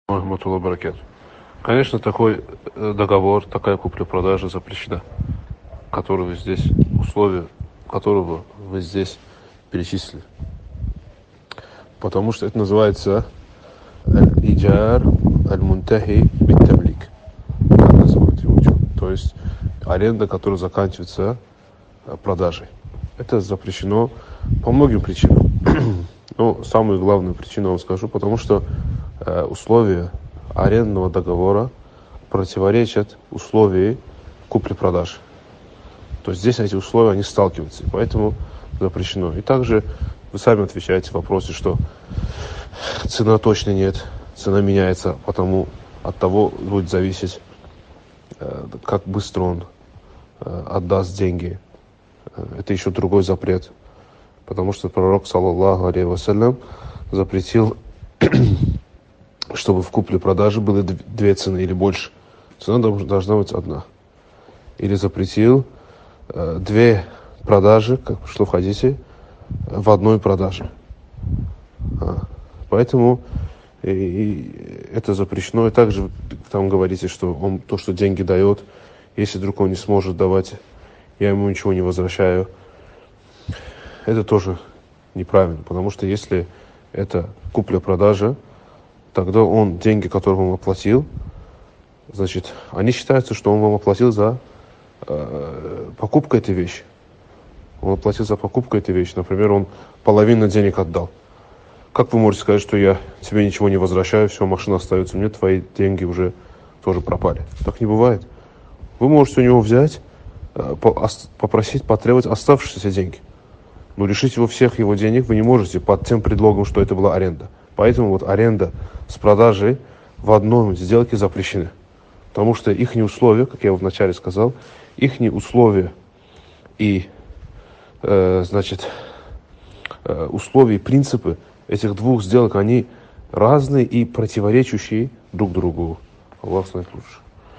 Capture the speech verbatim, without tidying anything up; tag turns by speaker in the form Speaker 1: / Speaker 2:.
Speaker 1: Рахматуллахи баракату. Конечно, такой договор, такая купля-продажа запрещена, которую здесь, условия которого вы здесь перечислили. Потому что это называется аль-иджар аль-мунтахи бит-тамлик. Так называют его ученые. То есть аренда, которая заканчивается продажей. Это запрещено по многим причинам. Но самую главную причину я вам скажу, потому что э, условия арендного договора противоречат условиям купли-продажи. То есть здесь эти условия, они сталкиваются, и поэтому запрещено. И также вы сами отвечаете в вопросе, что цена точно нет, цена меняется, потому от того будет зависеть, э, как быстро он э, отдаст деньги. Это еще другой запрет. Потому что пророк, саллаллаху алейхи вассалям, запретил, чтобы в купле-продаже было две цены или больше. Цена должна быть одна. Или запретил э, две продажи, как пришло в хадисе, в одной продаже. А, поэтому и, и это запрещено. И также там говорите, что он то, что деньги дает, если вдруг он не сможет давать, я ему ничего не возвращаю. Это тоже неправильно, потому что если это купля-продажа, тогда он деньги, которые он оплатил, значит, они считаются, что он вам оплатил за э, покупку этой вещи. Он оплатил за покупку этой вещи. Например, он половину денег отдал. Как вы можете сказать, что я тебе ничего не возвращаю, все, машина остается мне, твои деньги уже тоже пропали? Так не бывает. Вы можете у него взять, э, попросить, потребовать оставшиеся деньги. Но лишить его всех его денег вы не можете под тем предлогом, что это была аренда. Поэтому вот аренда с продажей в одной сделке запрещены. Потому что их условия, как я вначале сказал, их условия и э, значит, э, условия и принципы этих двух сделок, они разные и противоречащие друг другу. Аллах знает лучше.